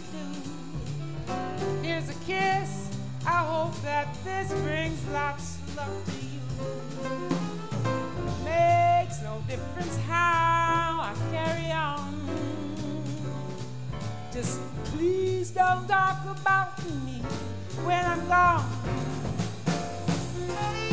do. Here's a kiss. I hope that this brings lots of luck to you. Makes no difference how I carry on. Just please don't talk about me when I'm gone.